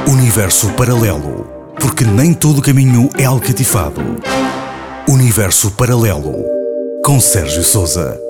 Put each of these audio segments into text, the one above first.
Universo paralelo, porque nem todo caminho é alcatifado. Universo paralelo, com Sérgio Sousa.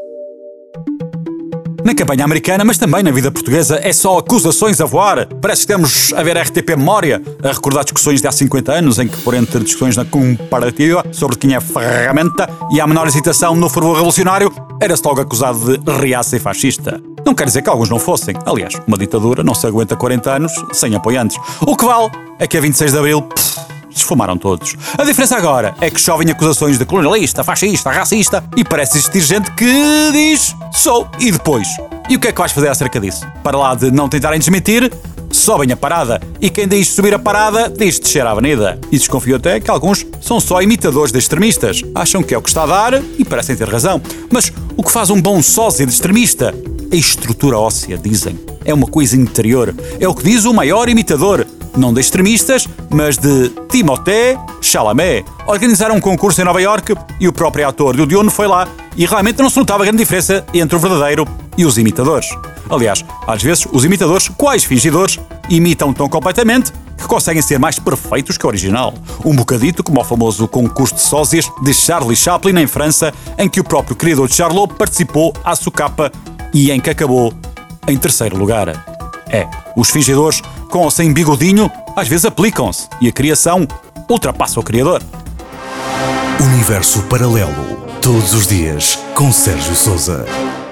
Na campanha americana, mas também na vida portuguesa, é só acusações a voar. Parece que temos a ver a RTP Memória, a recordar discussões de há 50 anos, em que, por entre discussões na comparativa sobre quem é ferramenta e a menor hesitação no fervor revolucionário, era-se logo acusado de reaça e fascista. Não quer dizer que alguns não fossem. Aliás, uma ditadura não se aguenta 40 anos sem apoiantes. O que vale é que a 26 de Abril... esfumaram todos. A diferença agora é que chovem acusações de colonialista, fascista, racista e parece existir gente que diz sou e depois. E o que é que vais fazer acerca disso? Para lá de não tentarem desmentir, sobem a parada. E quem diz subir a parada diz descer a avenida. E desconfio até que alguns são só imitadores de extremistas. Acham que é o que está a dar e parecem ter razão. Mas o que faz um bom sósia de extremista? A estrutura óssea, dizem. É uma coisa interior. É o que diz o maior imitador. Não de extremistas, mas de Timothée Chalamet. Organizaram um concurso em Nova Iorque e o próprio ator do Dune foi lá e realmente não se notava grande diferença entre o verdadeiro e os imitadores. Aliás, às vezes os imitadores, quais fingidores, imitam tão completamente que conseguem ser mais perfeitos que o original. Um bocadito como o famoso concurso de sósias de Charlie Chaplin em França, em que o próprio criador de Charlot participou à socapa e em que acabou em terceiro lugar. Os fingidores, com ou sem bigodinho, às vezes aplicam-se e a criação ultrapassa o criador. Universo paralelo, todos os dias, com Sérgio Sousa.